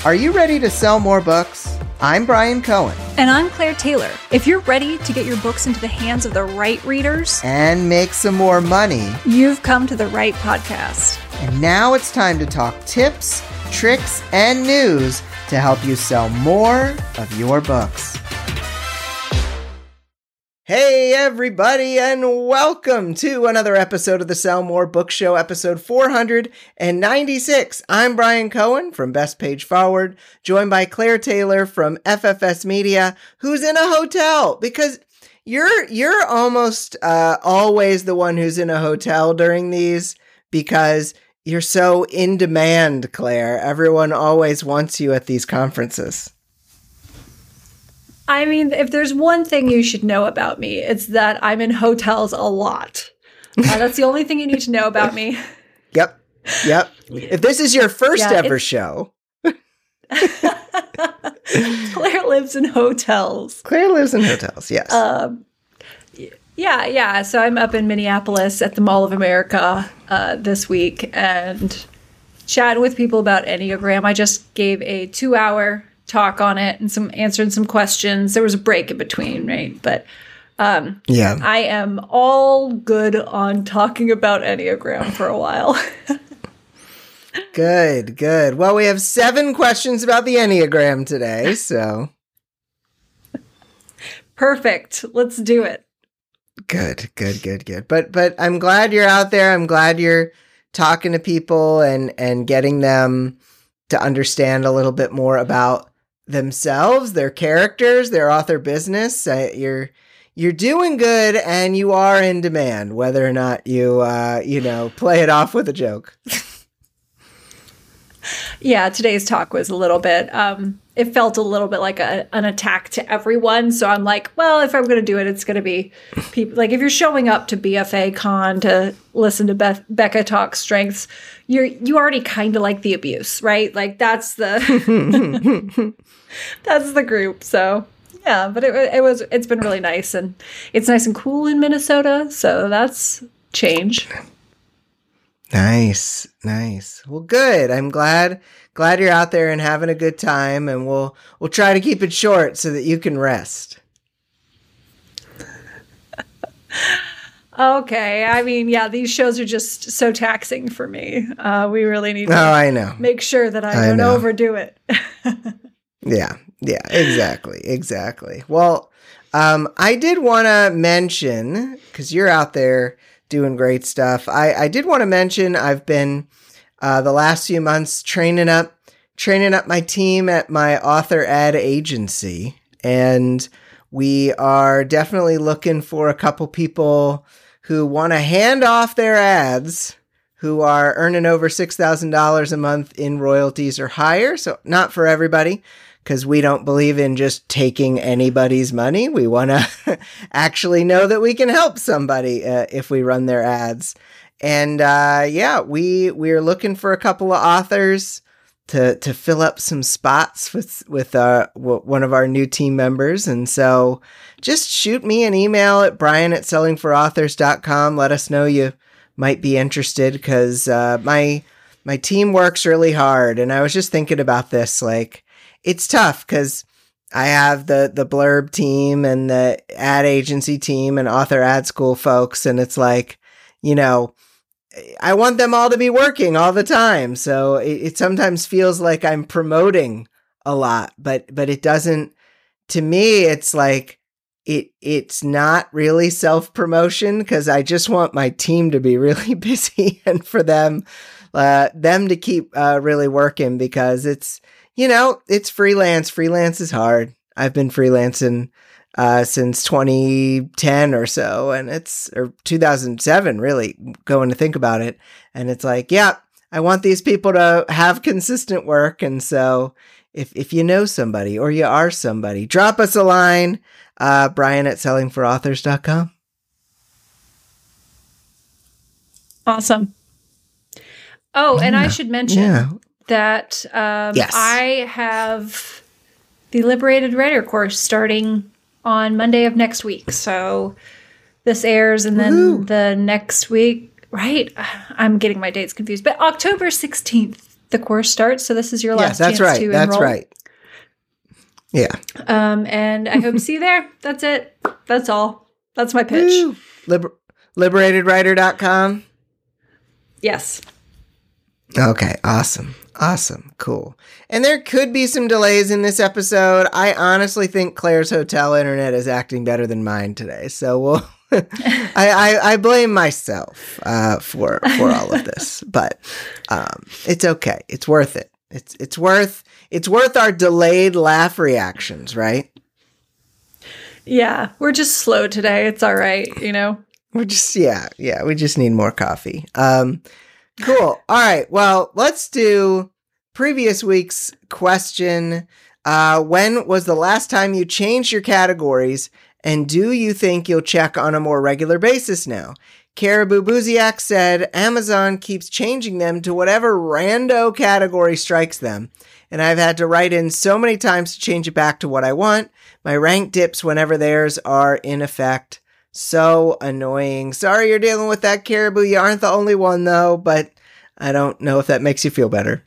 Are you ready to sell more books? I'm Brian Cohen. And I'm Claire Taylor. If you're ready to get your books into the hands of the right readers and make some more money, you've come to the right podcast. And now it's time to talk tips, tricks, and news to help you sell more of your books. Hey everybody, and welcome to another episode of the Sell More Book Show, episode 496. I'm Brian Cohen from Best Page Forward, joined by Claire Taylor from FFS Media, who's in a hotel because you're almost always the one who's in a hotel during these because you're so in demand, Claire. Everyone always wants you at these conferences. I mean, if there's one thing you should know about me, it's that I'm in hotels a lot. That's the only thing you need to know about me. Yep. If this is your first ever show. Claire lives in hotels. Claire lives in hotels, yes. Yeah. So I'm up in Minneapolis at the Mall of America this week and chatting with people about Enneagram. I just gave a 2-hour talk on it and answered some questions. There was a break in between, right? But I am all good on talking about Enneagram for a while. Good. Well, we have 7 questions about the Enneagram today, so. Perfect. Let's do it. Good. But I'm glad you're out there. I'm glad you're talking to people and getting them to understand a little bit more about themselves, their characters, their author business. You're doing good, and you are in demand, whether or not you play it off with a joke. Yeah, today's talk was a little bit. It felt a little bit like an attack to everyone. So I'm like, well, if I'm going to do it, it's going to be people. Like if you're showing up to BFA Con to listen to Becca talk strengths, you already kind of like the abuse, right? Like that's the that's the group. So yeah, but it's been really nice, and it's nice and cool in Minnesota. So that's change. Nice. Well, good. I'm glad you're out there and having a good time, and we'll try to keep it short so that you can rest. Okay. I mean, yeah, these shows are just so taxing for me. We really need to I know. Make sure that I don't overdo it. Yeah, exactly. Well, I did want to mention, because you're out there doing great stuff. I did want to mention I've been the last few months training up my team at my author ad agency, and we are definitely looking for a couple people who want to hand off their ads who are earning over $6,000 a month in royalties or higher. So not for everybody, because we don't believe in just taking anybody's money. We want to actually know that we can help somebody if we run their ads. And we're looking for a couple of authors to fill up some spots with one of our new team members. And so just shoot me an email at brian@sellingforauthors.com. Let us know you might be interested, because my team works really hard. And I was just thinking about this, like, it's tough because I have the blurb team and the ad agency team and author ad school folks. And it's like, I want them all to be working all the time. So it sometimes feels like I'm promoting a lot, but it doesn't, to me, it's like, it's not really self-promotion, because I just want my team to be really busy and for them to keep really working, because it's freelance. Freelance is hard. I've been freelancing since 2010 or so, or 2007, really, going to think about it. And it's like, I want these people to have consistent work. And so if you know somebody or you are somebody, drop us a line, brian@sellingforauthors.com. Awesome. Oh, and I should mention that yes. I have the Liberated Writer course starting on Monday of next week. So this airs, and then the next week, right? I'm getting my dates confused, but October 16th the course starts. So this is your last that's chance right. to enroll. That's right. Yeah. And I hope to see you there. That's it. That's all. That's my pitch. Liberatedwriter.com. Yes. Okay. Awesome. Awesome. Cool. And there could be some delays in this episode. I honestly think Claire's hotel internet is acting better than mine today. So we'll I blame myself for all of this, but it's okay. It's worth it. It's worth our delayed laugh reactions, right? Yeah, we're just slow today. It's all right, you know. We're just we just need more coffee. Cool. All right. Well, let's do previous week's question. When was the last time you changed your categories? And do you think you'll check on a more regular basis now? Caribou Buziak said, Amazon keeps changing them to whatever rando category strikes them. And I've had to write in so many times to change it back to what I want. My rank dips whenever theirs are in effect. So annoying. Sorry you're dealing with that, Caribou. You aren't the only one, though, but I don't know if that makes you feel better.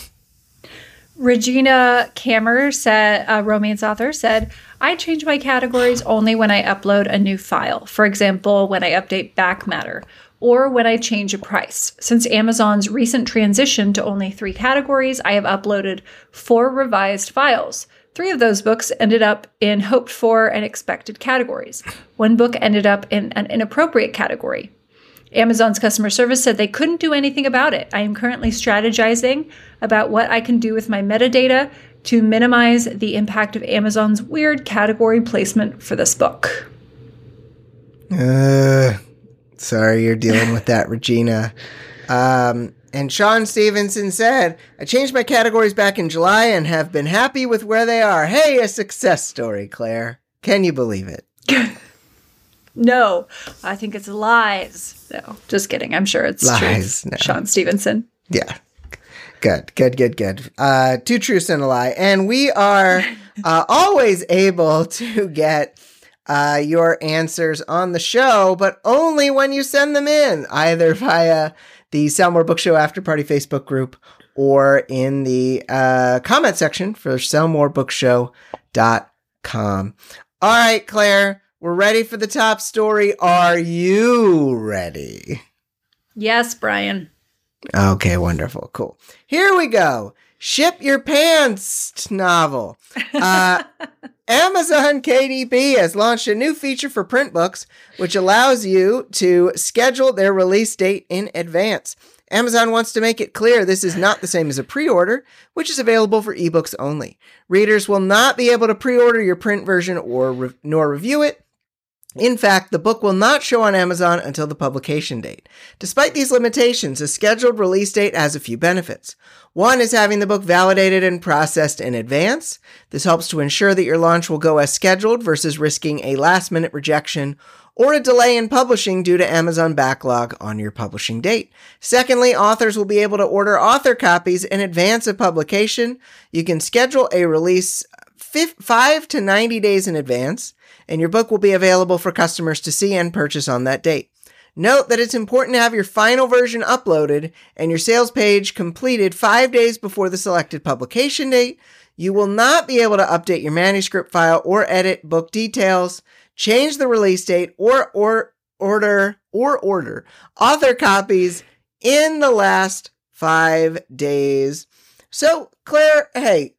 Regina Kammer said, a romance author, said, I change my categories only when I upload a new file. For example, when I update back matter or when I change a price. Since Amazon's recent transition to only 3 categories, I have uploaded 4 revised files. 3 of those books ended up in hoped for and expected categories. 1 book ended up in an inappropriate category. Amazon's customer service said they couldn't do anything about it. I am currently strategizing about what I can do with my metadata to minimize the impact of Amazon's weird category placement for this book. Sorry you're dealing with that, Regina. And Sean Stevenson said, I changed my categories back in July and have been happy with where they are. Hey, a success story, Claire. Can you believe it? No, I think it's lies. No, just kidding. I'm sure it's lies. True. No. Sean Stevenson. Yeah. Good. 2 truths and a lie. And we are always able to get your answers on the show, but only when you send them in, either via the Sell More Book Show After Party Facebook group or in the comment section for sellmorebookshow.com. All right, Claire, we're ready for the top story. Are you ready? Yes, Brian. Okay, wonderful. Cool. Here we go. Ship Your Pants novel. Amazon KDP has launched a new feature for print books, which allows you to schedule their release date in advance. Amazon wants to make it clear this is not the same as a pre-order, which is available for ebooks only. Readers will not be able to pre-order your print version or nor review it. In fact, the book will not show on Amazon until the publication date. Despite these limitations, a scheduled release date has a few benefits. One is having the book validated and processed in advance. This helps to ensure that your launch will go as scheduled versus risking a last-minute rejection or a delay in publishing due to Amazon backlog on your publishing date. Secondly, authors will be able to order author copies in advance of publication. You can schedule a release 5 to 90 days in advance, and your book will be available for customers to see and purchase on that date. Note that it's important to have your final version uploaded and your sales page completed 5 days before the selected publication date. You will not be able to update your manuscript file or edit book details, change the release date, or order author copies in the last 5 days. So, Claire, hey,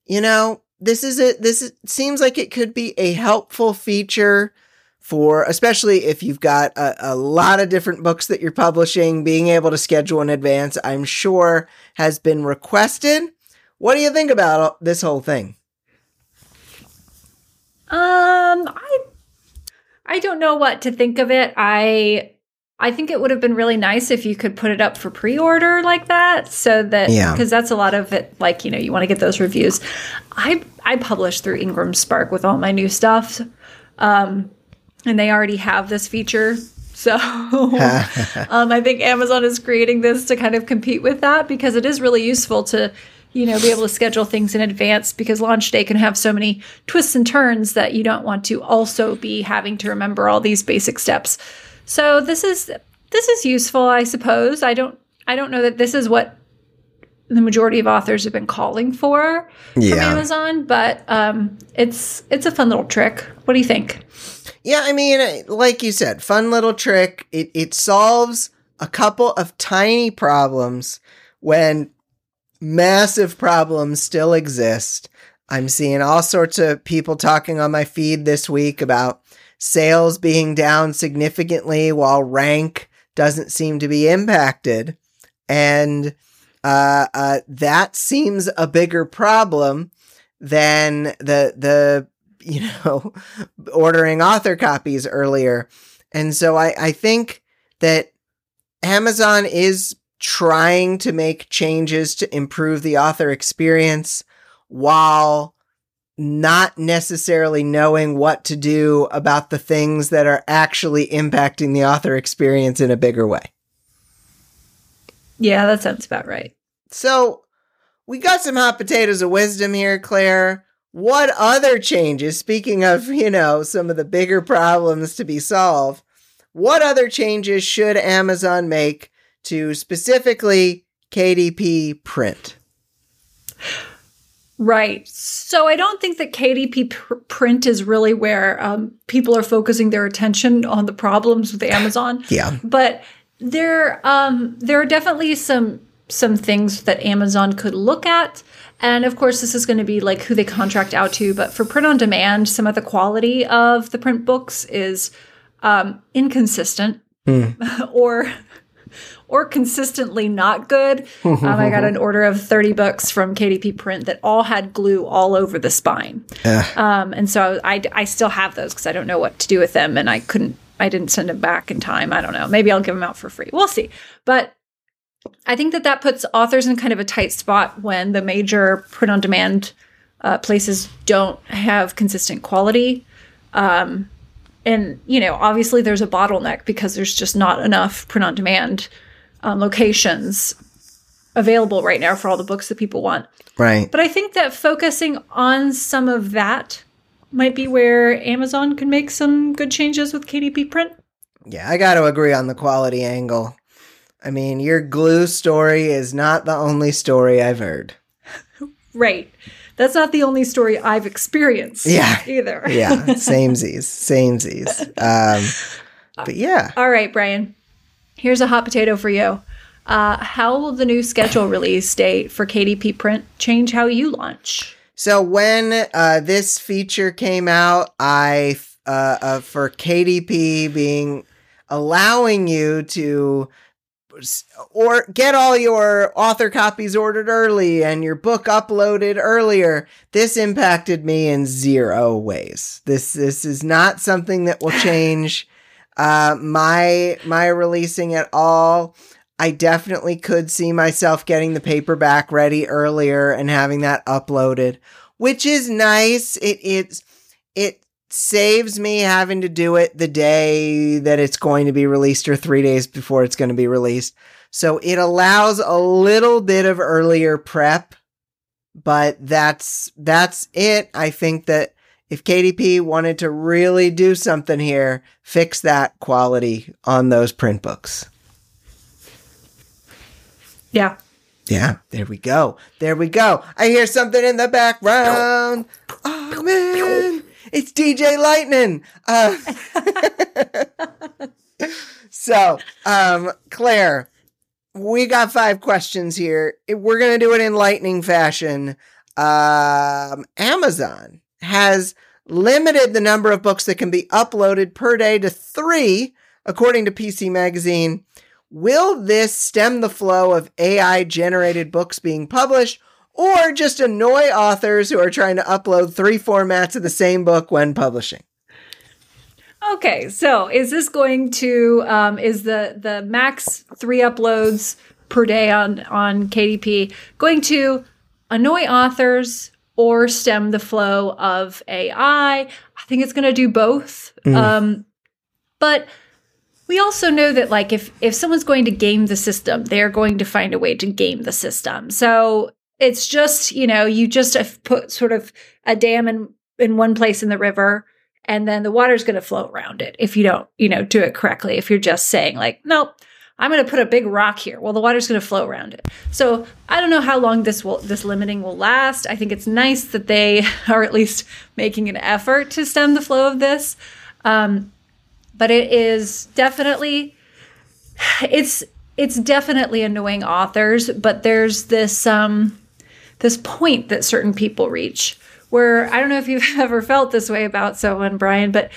this seems like it could be a helpful feature for, especially if you've got a lot of different books that you're publishing. Being able to schedule in advance, I'm sure, has been requested. What do you think about this whole thing? I don't know what to think of it. I think it would have been really nice if you could put it up for pre-order like that, so that, because that's a lot of it, like, you want to get those reviews. I publish through Ingram Spark with all my new stuff, and they already have this feature. So I think Amazon is creating this to kind of compete with that, because it is really useful to, be able to schedule things in advance, because launch day can have so many twists and turns that you don't want to also be having to remember all these basic steps. So this is useful, I suppose. I don't know that this is what the majority of authors have been calling for from Amazon, but it's a fun little trick. What do you think? Yeah, I mean, like you said, fun little trick. It solves a couple of tiny problems when massive problems still exist. I'm seeing all sorts of people talking on my feed this week about sales being down significantly while rank doesn't seem to be impacted. And that seems a bigger problem than the ordering author copies earlier. And so I think that Amazon is trying to make changes to improve the author experience while not necessarily knowing what to do about the things that are actually impacting the author experience in a bigger way. Yeah, that sounds about right. So we got some hot potatoes of wisdom here, Claire. What other changes, speaking of, some of the bigger problems to be solved, what other changes should Amazon make to specifically KDP print? Right. So I don't think that KDP print is really where people are focusing their attention on the problems with Amazon. Yeah. But there are definitely some things that Amazon could look at. And of course, this is going to be like who they contract out to. But for print on demand, some of the quality of the print books is inconsistent or consistently not good. I got an order of 30 books from KDP Print that all had glue all over the spine. And so I still have those because I don't know what to do with them. And I didn't send them back in time. I don't know. Maybe I'll give them out for free. We'll see. But I think that puts authors in kind of a tight spot when the major print on demand places don't have consistent quality. And, obviously there's a bottleneck because there's just not enough print on demand locations available right now for all the books that people want. Right. But I think that focusing on some of that might be where Amazon can make some good changes with KDP Print. Yeah, I got to agree on the quality angle. I mean, your glue story is not the only story I've heard. Right. That's not the only story I've experienced either. Yeah, samesies. But yeah. All right, Brian. Here's a hot potato for you. How will the new schedule release date for KDP Print change how you launch? So when this feature came out, I for KDP being allowing you to or get all your author copies ordered early and your book uploaded earlier, this impacted me in zero ways. This is not something that will change my releasing at all. I definitely could see myself getting the paperback ready earlier and having that uploaded, which is nice. It saves me having to do it the day that it's going to be released or 3 days before it's going to be released. So it allows a little bit of earlier prep, but that's it. I think that if KDP wanted to really do something here, fix that quality on those print books. Yeah. Yeah, there we go. I hear something in the background. Oh, man. It's DJ Lightning. So, Claire, we got 5 questions here. We're going to do it in lightning fashion. Amazon has limited the number of books that can be uploaded per day to 3, according to PC Magazine. Will this stem the flow of AI-generated books being published, or just annoy authors who are trying to upload 3 formats of the same book when publishing? Okay, so is this going to, is the max 3 uploads per day on KDP going to annoy authors or stem the flow of AI? I think it's going to do both. But we also know that, like, if someone's going to game the system, they're going to find a way to game the system. So it's just, you just have put sort of a dam in one place in the river, and then the water's going to flow around it if you don't, do it correctly. If you're just saying, like, nope, I'm going to put a big rock here. Well, the water's going to flow around it. So I don't know how long this limiting will last. I think it's nice that they are at least making an effort to stem the flow of this. But it is definitely, it's definitely annoying authors, but there's this point that certain people reach where, I don't know if you've ever felt this way about someone, Brian, but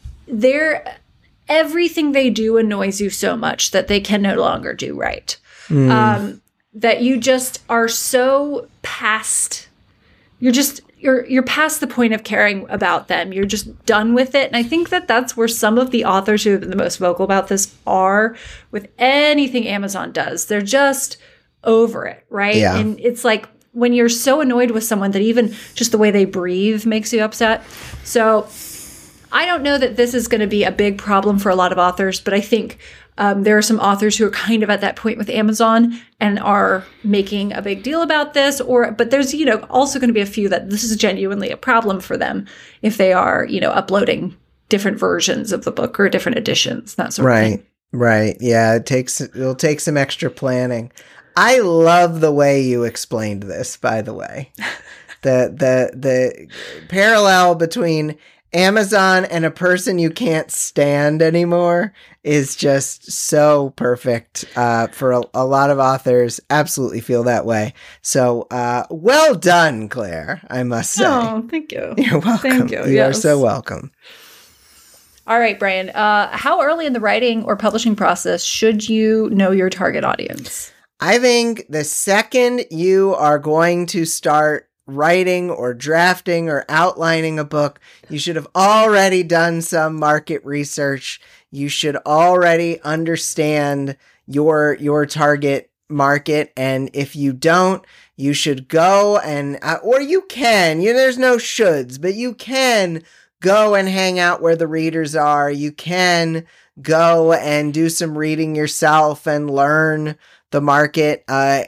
everything they do annoys you so much that they can no longer do right. That you just are so past, you're past the point of caring about them. You're just done with it. And I think that that's where some of the authors who have been the most vocal about this are with anything Amazon does. They're just over it, right? Yeah. And it's like when you're so annoyed with someone that even just the way they breathe makes you upset. So I don't know that this is going to be a big problem for a lot of authors, but I think there are some authors who are kind of at that point with Amazon and are making a big deal about this. But there's, also going to be a few that this is genuinely a problem for them if they are, uploading different versions of the book or different editions, that sort of thing. Right. Yeah, it'll take some extra planning. I love the way you explained this, by the way. The parallel between Amazon and a person you can't stand anymore is just so perfect for a lot of authors. Absolutely feel that way. So well done, Claire, I must say. Oh, thank you. You're welcome. Thank you. You are so welcome. All right, Brian. How early in the writing or publishing process should you know your target audience? I think the second you are going to start writing or drafting or outlining a book, you should have already done some market research. You should already understand your target market. And if you don't, you should go and, or you can, there's no shoulds, but you can go and hang out where the readers are. You can go and do some reading yourself and learn the market.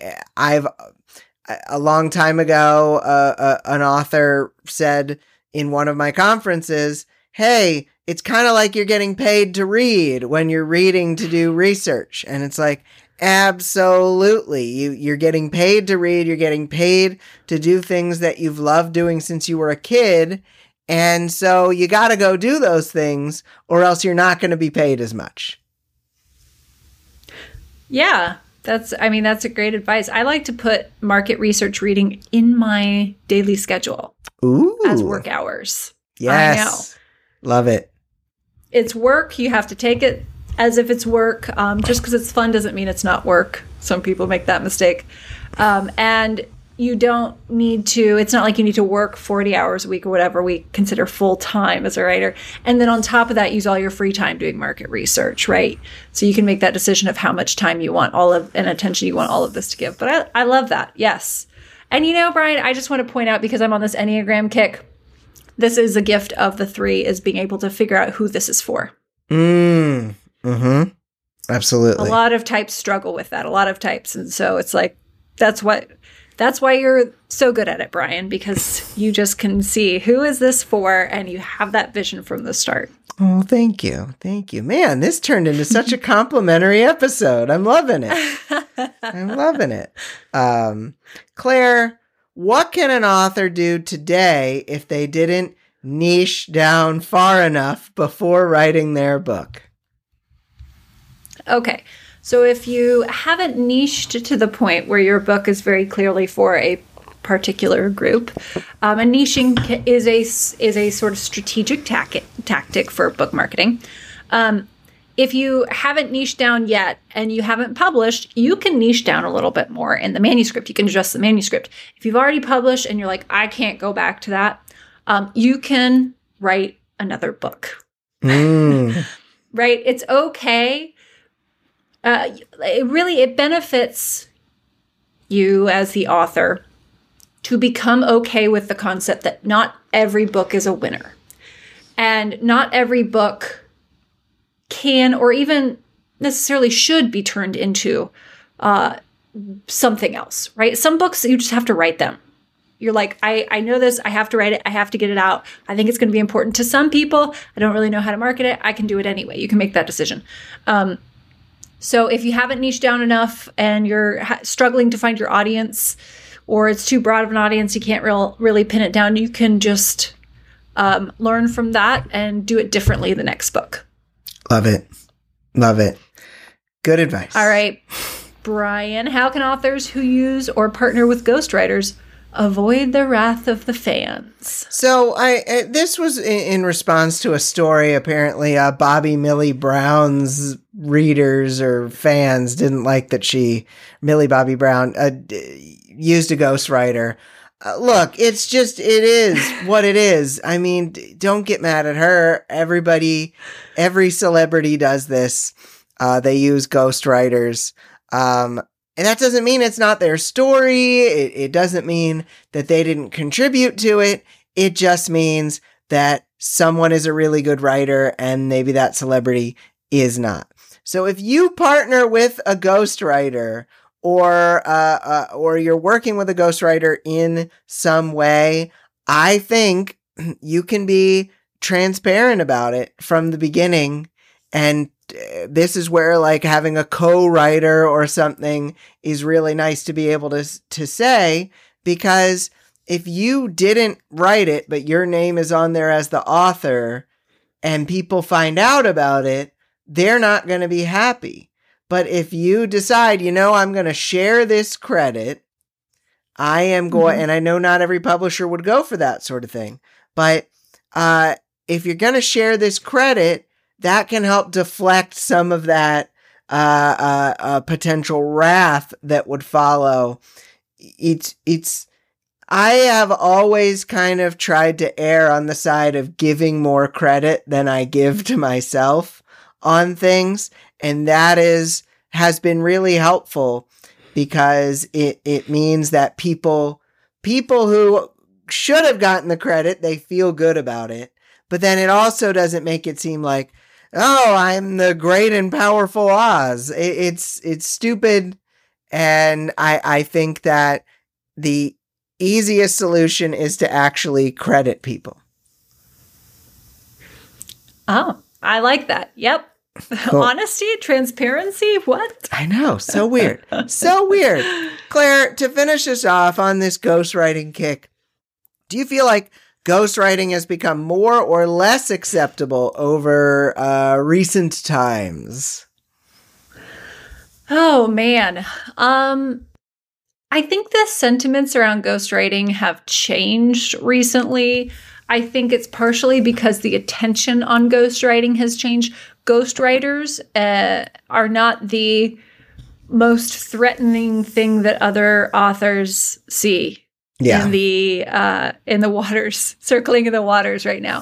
A long time ago, an author said in one of my conferences, hey, it's kind of like you're getting paid to read when you're reading to do research. And it's like, absolutely. You're getting paid to read. You're getting paid to do things that you've loved doing since you were a kid. And so you got to go do those things or else you're not going to be paid as much. Yeah. That's a great advice. I like to put market research reading in my daily schedule. Ooh. As work hours. Yes. I know. Love it. It's work. You have to take it as if it's work. Just because it's fun doesn't mean it's not work. Some people make that mistake. And you don't need to, it's not like you need to work 40 hours a week or whatever we consider full time as a writer. And then on top of that, use all your free time doing market research, right? So you can make that decision of how much time you want and attention you want all of this to give. But I love that. Yes. And Brian, I just want to point out, because I'm on this Enneagram kick, this is a gift of the 3, is being able to figure out who this is for. Mm-hmm. Absolutely. A lot of types struggle with that. A lot of types. And so it's like, that's why you're so good at it, Brian, because you just can see who is this for, and you have that vision from the start. Oh, thank you. Thank you. Man, this turned into such a complimentary episode. I'm loving it. I'm loving it. Claire, what can an author do today if they didn't niche down far enough before writing their book? Okay. So if you haven't niched to the point where your book is very clearly for a particular group, and niching is a sort of strategic tactic for book marketing. If you haven't niched down yet and you haven't published, you can niche down a little bit more in the manuscript. You can adjust the manuscript. If you've already published and you're like, I can't go back to that, you can write another book. Right? It's okay. It benefits you as the author to become okay with the concept that not every book is a winner, and not every book can or even necessarily should be turned into something else, right? Some books, you just have to write them. You're like, I know this, I have to write it, I have to get it out. I think it's going to be important to some people. I don't really know how to market it. I can do it anyway. You can make that decision. So if you haven't niched down enough and you're struggling to find your audience, or it's too broad of an audience, you can't really pin it down, you can just learn from that and do it differently the next book. Love it. Love it. Good advice. All right, Brian, how can authors who use or partner with ghostwriters avoid the wrath of the fans? So this was in response to a story. Apparently, Bobby Millie Brown's readers or fans didn't like that Millie Bobby Brown, used a ghostwriter. Look, it is what it is. I mean, don't get mad at her. Every celebrity does this. They use ghostwriters. And that doesn't mean it's not their story. It doesn't mean that they didn't contribute to it. It just means that someone is a really good writer and maybe that celebrity is not. So if you partner with a ghostwriter or you're working with a ghostwriter in some way, I think you can be transparent about it from the beginning. And this is where like having a co-writer or something is really nice to be able to say, because if you didn't write it, but your name is on there as the author and people find out about it, they're not going to be happy. But if you decide, I'm going to share this credit, I am going, and I know not every publisher would go for that sort of thing, but if you're going to share this credit, that can help deflect some of that potential wrath that would follow. I have always kind of tried to err on the side of giving more credit than I give to myself on things, and that has been really helpful because it means that people who should have gotten the credit, they feel good about it. But then it also doesn't make it seem like, oh, I'm the great and powerful Oz. It's stupid. And I think that the easiest solution is to actually credit people. Oh, I like that. Yep. Cool. Honesty, transparency, what? I know. So weird. So weird. Claire, to finish us off on this ghostwriting kick, do you feel like ghostwriting has become more or less acceptable over recent times? Oh, man. I think the sentiments around ghostwriting have changed recently. I think it's partially because the attention on ghostwriting has changed. Ghostwriters are not the most threatening thing that other authors see. Yeah. In the waters, circling in the waters right now.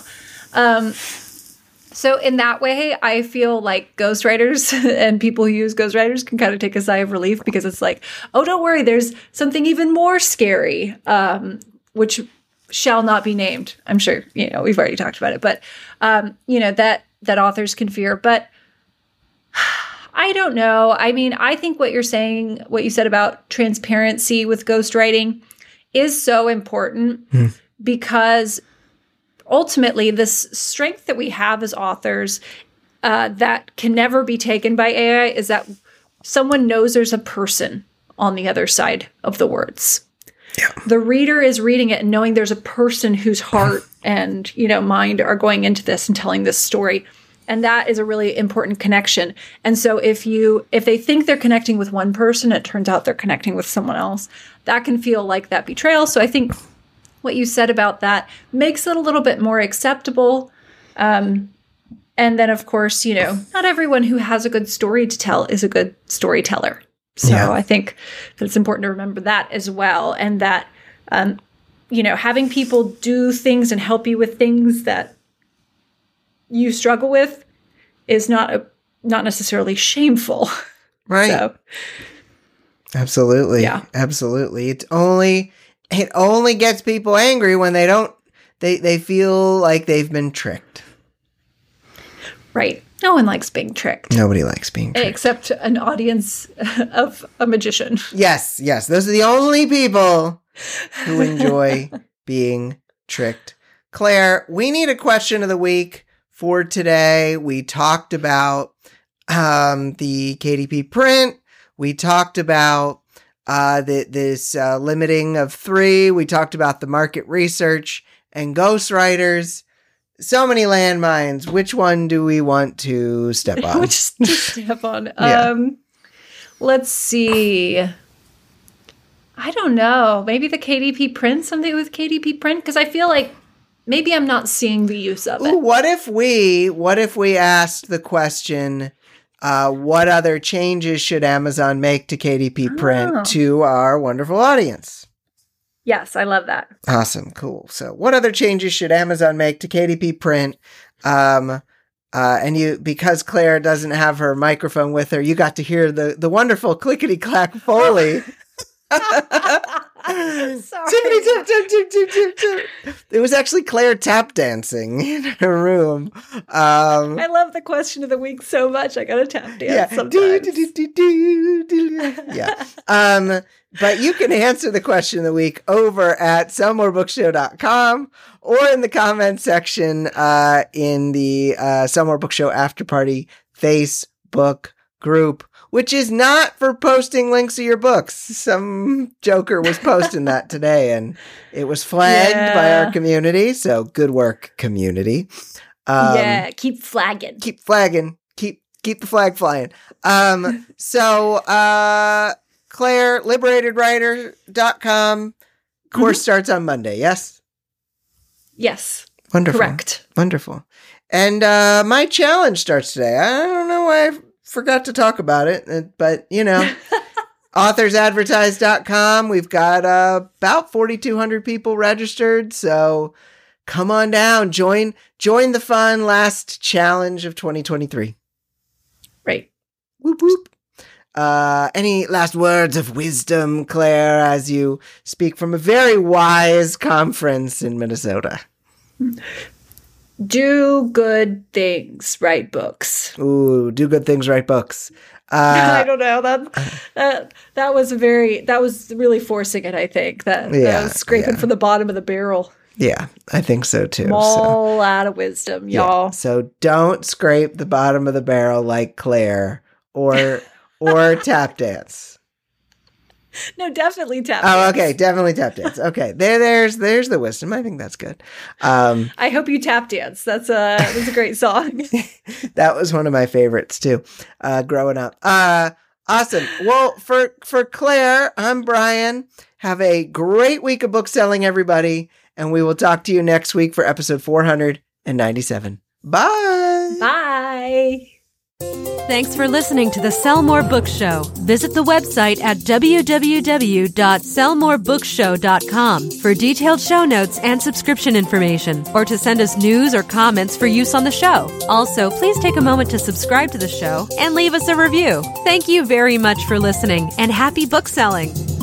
So in that way, I feel like ghostwriters and people who use ghostwriters can kind of take a sigh of relief, because it's like, oh, don't worry, there's something even more scary, which shall not be named. I'm sure, we've already talked about it, but, that authors can fear. But I don't know. I mean, I think what you said about transparency with ghostwriting is so important because ultimately this strength that we have as authors that can never be taken by AI is that someone knows there's a person on the other side of the words. Yeah. The reader is reading it and knowing there's a person whose heart and mind are going into this and telling this story. And that is a really important connection. And so if they think they're connecting with one person, it turns out they're connecting with someone else, that can feel like that betrayal. So I think what you said about that makes it a little bit more acceptable. And then, of course, not everyone who has a good story to tell is a good storyteller. So yeah. I think that it's important to remember that as well. And that, having people do things and help you with things that you struggle with is not necessarily shameful. Right. So, absolutely. Yeah. Absolutely. It only gets people angry when they feel like they've been tricked. Right. No one likes being tricked. Nobody likes being tricked. Except an audience of a magician. Yes. Those are the only people who enjoy being tricked. Claire, we need a question of the week for today. We talked about the KDP print. We talked about this limiting of 3. We talked about the market research and ghostwriters. So many landmines. Which one do we want to step on? Which to step on? Yeah. Let's see. I don't know. Maybe the KDP print, something with KDP print? Because I feel like maybe I'm not seeing the use of it. Ooh, what if we asked the question, what other changes should Amazon make to KDP print to our wonderful audience? Yes, I love that. Awesome. Cool. So what other changes should Amazon make to KDP print? And because Claire doesn't have her microphone with her, you got to hear the wonderful clickety clack Foley. Sorry. It was actually Claire tap dancing in her room. I love the question of the week so much. I gotta tap dance sometimes. Yeah. But you can answer the question of the week over at sellmorebookshow.com or in the comment section in the Sell More Book Show After Party Facebook group, which is not for posting links to your books. Some joker was posting that today, and it was flagged by our community. So good work, community. Keep flagging. Keep flagging. Keep the flag flying. Claire, liberatedwriter.com. Course starts on Monday, yes? Yes. Wonderful. Correct. Wonderful. And my challenge starts today. I don't know why I forgot to talk about it, but, authorsadvertise.com. We've got about 4,200 people registered, so come on down. Join the fun last challenge of 2023. Right. Whoop, whoop. Any last words of wisdom, Claire, as you speak from a very wise conference in Minnesota? Do good things, write books. Ooh, do good things, write books. I don't know. That was really forcing it, I think. That was scraping from the bottom of the barrel. Yeah, I think so too. All out of wisdom, y'all. Yeah. So don't scrape the bottom of the barrel like Claire or tap dance. No, definitely tap dance. Oh, okay. Definitely tap dance. Okay. There's the wisdom. I think that's good. I hope you tap dance. That's a great song. That was one of my favorites too, growing up. Awesome. Well, for Claire, I'm Brian. Have a great week of book selling, everybody. And we will talk to you next week for episode 497. Bye. Bye. Thanks for listening to the Sell More Book Show. Visit the website at www.sellmorebookshow.com for detailed show notes and subscription information, or to send us news or comments for use on the show. Also, please take a moment to subscribe to the show and leave us a review. Thank you very much for listening, and happy book selling.